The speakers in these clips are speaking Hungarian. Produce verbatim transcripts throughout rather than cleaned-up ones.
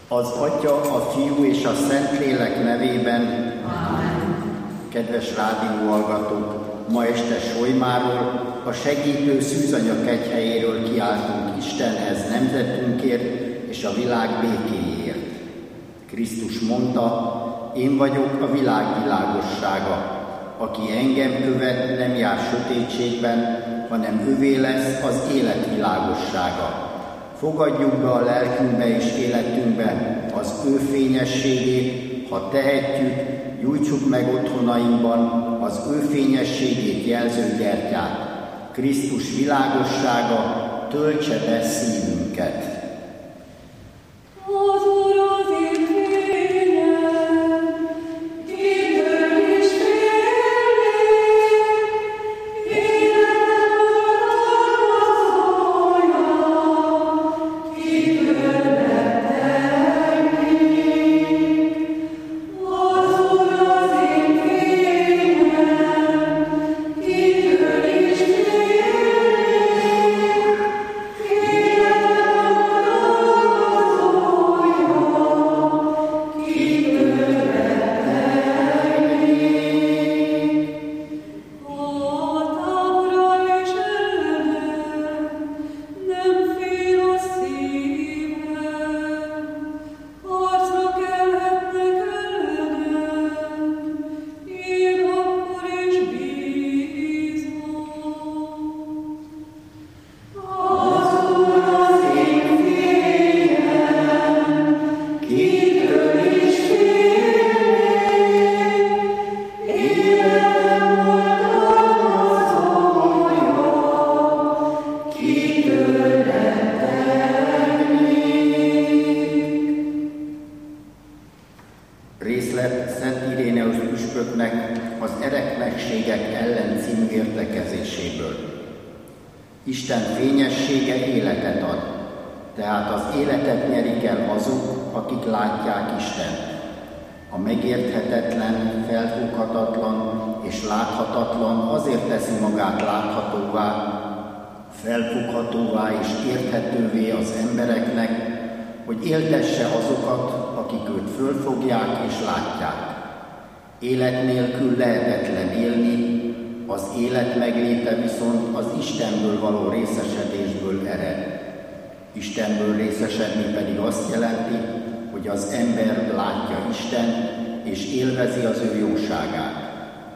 Az Atya, a Fiú és a Szentlélek nevében. Amen. Kedves rádióhallgatók, ma este Solymáról, a segítő szűzanya kegyhelyéről kiáltunk Istenhez nemzetünkért és a világ békéjéért. Krisztus mondta, én vagyok a világ világossága. Aki engem követ, nem jár sötétségben, hanem övé lesz az élet világossága. Fogadjuk be a lelkünkbe és életünkbe az ő fényességét, ha tehetjük, gyújtsuk meg otthonainkban az ő fényességét jelző gyertyát. Krisztus világossága töltse be szívünket. Részlet Szent Iréneus püspöknek az eretnekségek ellen című értekezéséből. Isten fényessége életet ad, tehát az életet nyerik el azok, akik látják Istent. A megérthetetlen, felfoghatatlan és láthatatlan azért teszi magát láthatóvá, felfoghatóvá és érthetővé az embereknek, hogy éltesse azokat, akik őt fölfogják és látják. Élet nélkül lehetetlen élni, az élet megléte viszont az Istenből való részesedésből ered. Istenből részesedni pedig azt jelenti, hogy az ember látja Istent és élvezi az ő jóságát.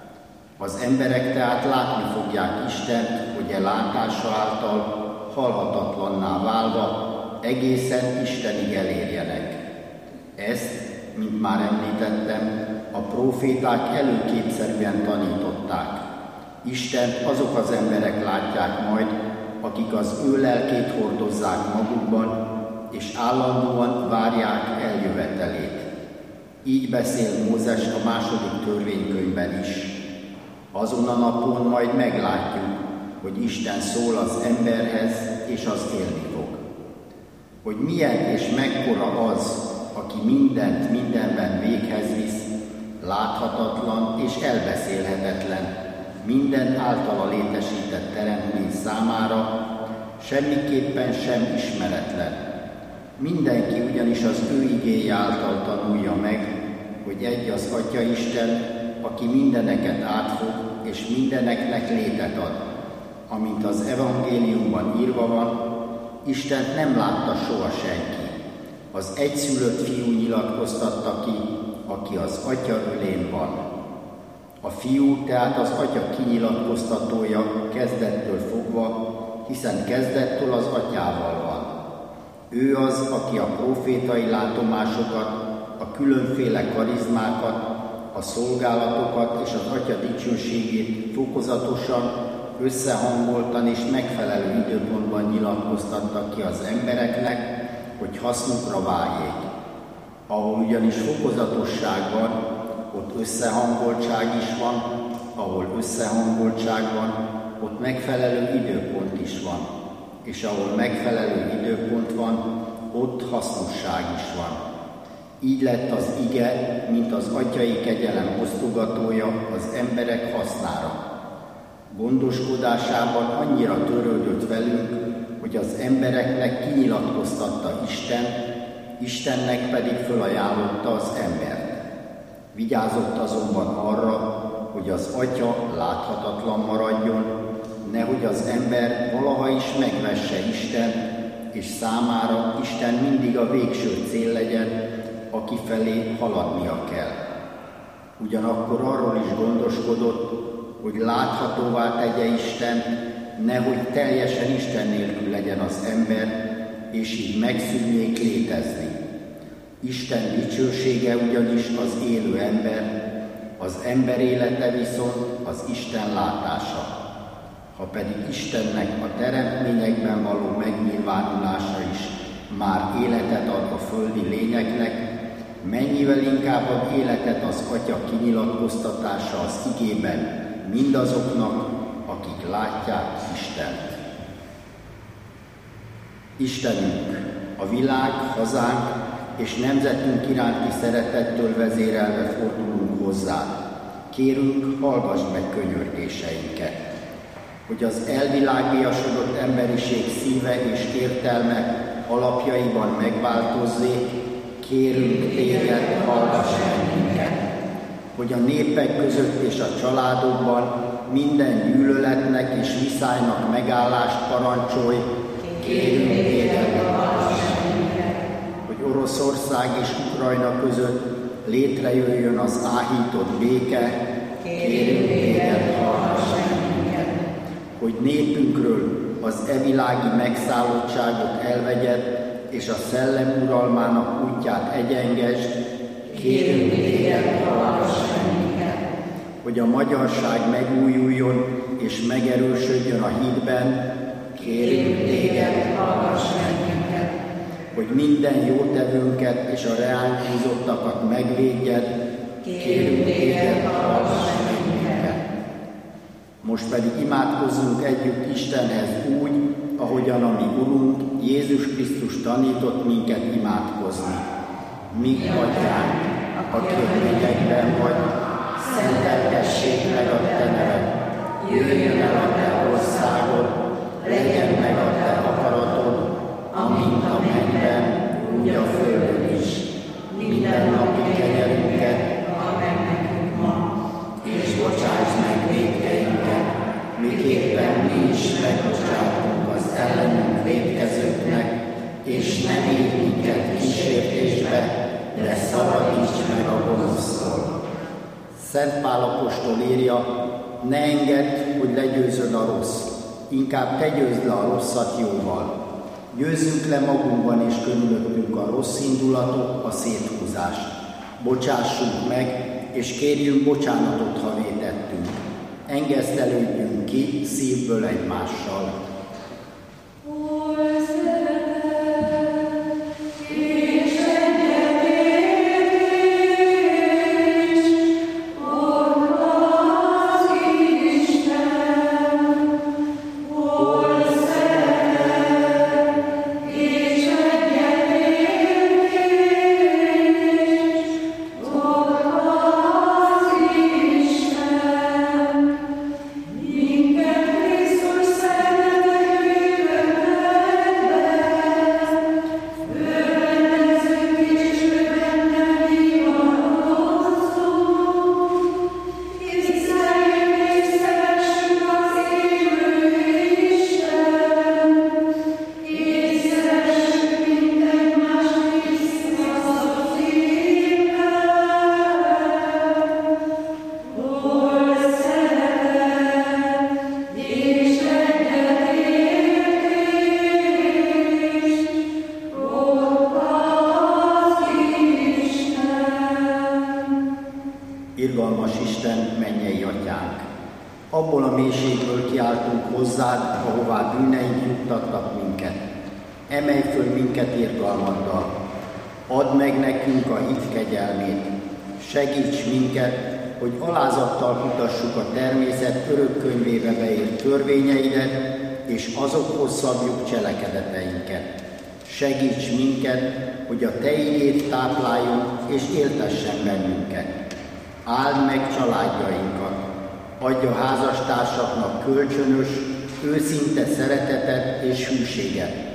Az emberek tehát látni fogják Istent, hogy e látása által halhatatlanná válva egészen Istenig elérjenek. Ezt, mint már említettem, a próféták előképszerűen tanították. Istent azok az emberek látják majd, akik az ő lelkét hordozzák magukban, és állandóan várják eljövetelét. Így beszél Mózes a második törvénykönyvben is. Azon a napon majd meglátjuk, hogy Isten szól az emberhez, és az élni fog. Hogy milyen és mekkora az, aki mindent mindenben véghez visz, láthatatlan és elbeszélhetetlen, minden általa létesített teremtmény számára, semmiképpen sem ismeretlen. Mindenki ugyanis az ő igéje által tanulja meg, hogy egy az Atya Isten, aki mindeneket átfog és mindeneknek létet ad. Amint az evangéliumban írva van, Istent nem látta soha senki. Az egyszülött Fiú nyilatkoztatta ki, aki az Atya ölén van. A Fiú tehát az Atya kinyilatkoztatója kezdettől fogva, hiszen kezdettől az Atyával van. Ő az, aki a profétai látomásokat, a különféle karizmákat, a szolgálatokat és az Atya dicsőségét fokozatosan, összehangoltan és megfelelő időpontban nyilatkoztatta ki az embereknek, hogy hasznukra váljék. Ahol ugyanis fokozatosság van, ott összehangoltság is van, ahol összehangoltság van, ott megfelelő időpont is van, és ahol megfelelő időpont van, ott hasznosság is van. Így lett az ige, mint az atyai kegyelem osztogatója az emberek hasznára. Gondoskodásában annyira törődött velünk, hogy az embereknek kinyilatkoztatta Isten, Istennek pedig fölajánlotta az embert. Vigyázott azonban arra, hogy az Atya láthatatlan maradjon, nehogy az ember valaha is megvesse Istent, és számára Isten mindig a végső cél legyen, aki felé haladnia kell. Ugyanakkor arról is gondoskodott, hogy láthatóvá tegye Istent, nehogy teljesen Isten nélkül legyen az ember, és így megszűnjék létezni. Isten dicsősége ugyanis az élő ember, az ember élete viszont az Isten látása. Ha pedig Istennek a teremtményekben való megnyilvánulása is már életet ad a földi lényeknek, mennyivel inkább ad életet az Atya kinyilatkoztatása az igében mindazoknak, akik látják Istent. Istenünk, a világ, hazánk és nemzetünk iránti szeretettől vezérelve fordulunk hozzád. Kérünk, hallgass meg könyörgéseinket, hogy az elvilágiasodott emberiség szíve és értelme alapjaiban megváltozzék, kérünk téged, hallgass meg minket, hogy a népek között és a családokban minden gyűlöletnek és viszálynak megállást parancsolj, kérünk téged, hallgass meg minket, hogy Oroszország és Ukrajna között létrejöjjön az áhított béke, kérünk téged, hallgass meg minket, hogy népünkről az evilági megszállottságot elvegyed, és a szellem uralmának útját egyengesd, kérünk téged, hallgass meg minket, hogy a magyarság megújuljon és megerősödjön a hitben, kérünk téged, hallgass meg minket, hogy minden jótevőnket és a reánk húzottakat megvédjed, kérünk téged, hallgass meg minket. Most pedig imádkozzunk együtt Istenhez úgy, ahogyan a mi Urunk Jézus Krisztus tanított minket imádkozni. Mi Atyánk, aki a mennyekben vagy, szenteltessék meg a te neved, jöjjön el a te országod, legyen meg a te akaratod, amint a mennyben, úgy a földön is. Minden napi kenyerünket add meg nekünk ma, és bocsáss meg vétkeinket, miképpen mi is megbocsátunk az ellenünk vétkezőknek, és ne védj minket kísértésbe, de szabadíts meg a gonosztól. Szent Pál apostol írja, ne engedd, hogy legyőzöd a rossz, inkább te győzd le a rosszat jóval. Győzzünk le magunkban és körülöttünk a rossz indulatot, a széthúzást. Bocsássunk meg, és kérjünk bocsánatot, ha vétettünk. Engesztelődjünk ki szívből egymással. Irgalmas Isten, mennyei Atyánk! Abból a mélységből kiáltunk hozzád, ahová bűneink juttattak minket. Emelj föl minket irgalmaddal. Add meg nekünk a hit kegyelmét. Segíts minket, hogy alázattal kutassuk a természet örök könyvébe beírt törvényeidet, és azokhoz szabjuk cselekedeteinket. Segíts minket, hogy a te igét tápláljuk és éltessen bennünket. Áld meg családjainkat, adj a házastársaknak kölcsönös, őszinte szeretetet és hűséget.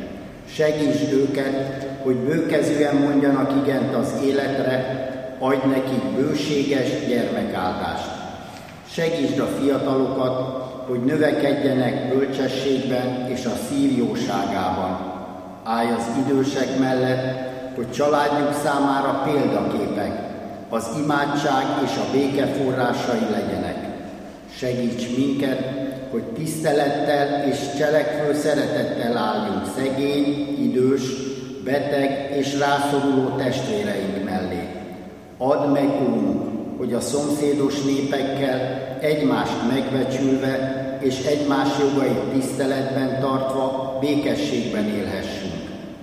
Segítsd őket, hogy bőkezűen mondjanak igent az életre, adj nekik bőséges gyermekáldást. Segítsd a fiatalokat, hogy növekedjenek bölcsességben és a szív jóságában. Állj az idősek mellett, hogy családjuk számára példaképek, az imádság és a béke forrásai legyenek. Segíts minket, hogy tisztelettel és cselekvő szeretettel álljunk szegény, idős, beteg és rászoruló testvéreink mellé. Add meg, Urunk, hogy a szomszédos népekkel egymást megbecsülve és egymás jogait tiszteletben tartva békességben élhessünk.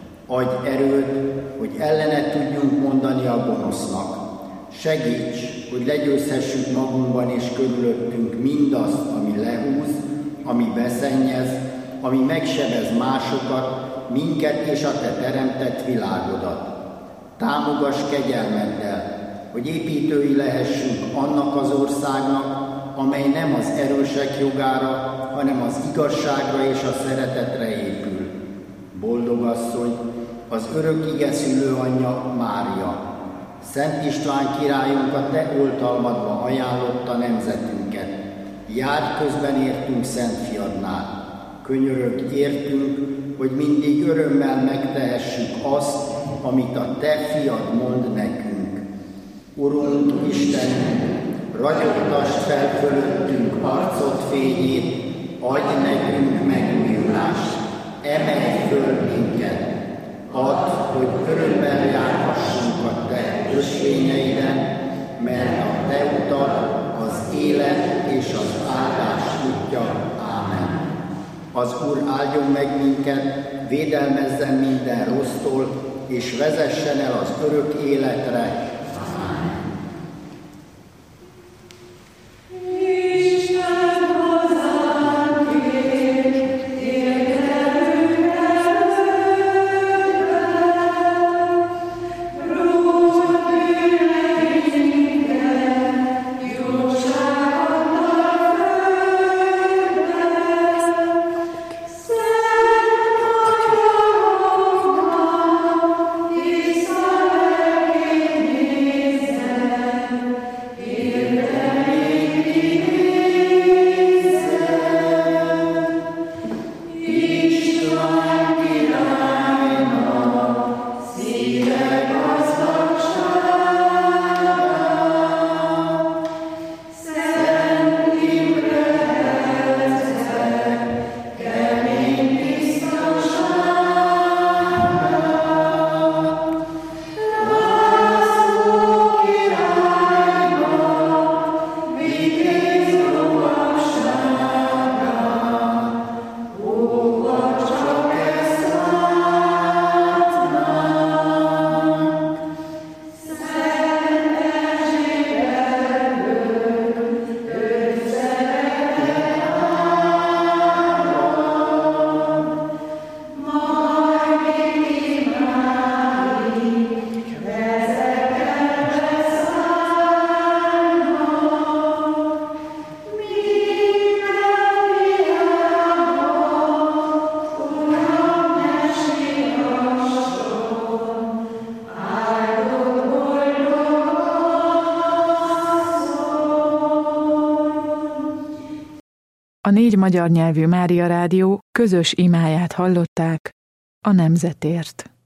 Adj erőt, hogy ellene tudjunk mondani a gonosznak. Segíts, hogy legyőzhessük magunkban és körülöttünk mindazt, ami lehúz, ami beszennyez, ami megsebez másokat, minket és a Te teremtett világodat. Támogass kegyelmeddel, hogy építői lehessünk annak az országnak, amely nem az erősek jogára, hanem az igazságra és a szeretetre épül. Boldog asszony, az örök ige szülőanyja Mária, Szent István királyunk a Te oltalmadba ajánlotta nemzetünket. Járj közben értünk Szent Fiadnál. Könyörögj értünk, hogy mindig örömmel megtehessük azt, amit a Te Fiad mond nekünk. Urunk Istenünk, ragyogtasd fel fölöttünk arcod fényét, adj nekünk megújulást, emelj föl minket. Add, hogy örömmel járhassunk a Te ösvényeiden, mert a Te utad az élet és az áldás útja. Ámen. Az Úr áldjon meg minket, védelmezzen minden rossztól, és vezessen el az örök életre. A négy magyar nyelvű Mária Rádió közös imáját hallották a nemzetért.